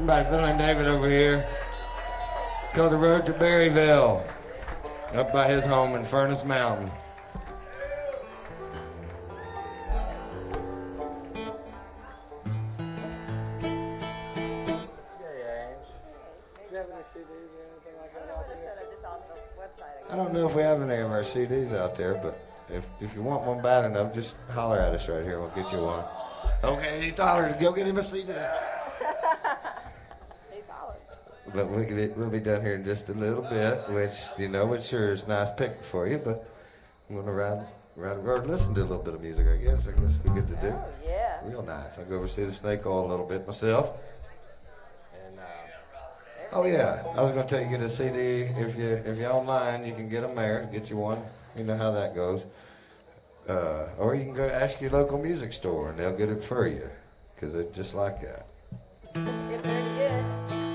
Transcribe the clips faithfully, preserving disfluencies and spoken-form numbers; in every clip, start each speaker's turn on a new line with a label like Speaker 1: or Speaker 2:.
Speaker 1: Everybody, Phil and David over here. It's called The Road to Berryville, up by his home in Furnace Mountain. I don't know if we have any of our C Ds out there, but if if you want one bad enough, just holler at us right here. We'll get you one. Okay, he's hollered. Go get him a C D. He's hollered. But we could, we'll be done here in just a little bit, which, you know, it sure is nice picking for you, but I'm going to ride, ride, or listen to a little bit of music, I guess. I guess we get to do.
Speaker 2: Oh, yeah.
Speaker 1: Real nice. I'll go over see the Snake Oil a little bit myself. Oh yeah, I was going to tell you, get a C D if you if you're online, you can get them there, get you one. You know how that goes. Uh, or you can go ask your local music store and they'll get it for you, because they're just like that.
Speaker 2: You're pretty good.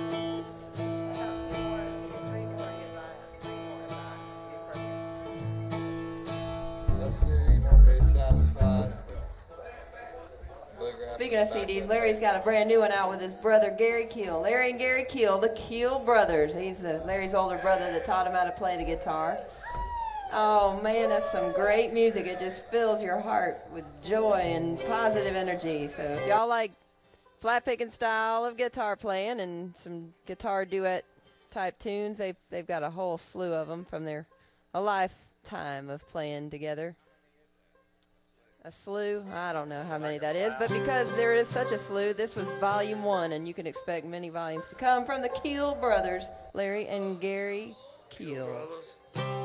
Speaker 1: Let's do, you know, be satisfied.
Speaker 2: Speaking of C Ds, Larry's got a brand new one out with his brother Gary Keel. Larry and Gary Keel, the Keel brothers. He's the, Larry's older brother that taught him how to play the guitar. Oh man, that's some great music. It just fills your heart with joy and positive energy. So if y'all like flat picking style of guitar playing and some guitar duet type tunes, they've, they've got a whole slew of them from their a lifetime of playing together. A slew? I don't know how many that is, but because there is such a slew, this was volume one, and you can expect many volumes to come from the Keel brothers, Larry and Gary Keel.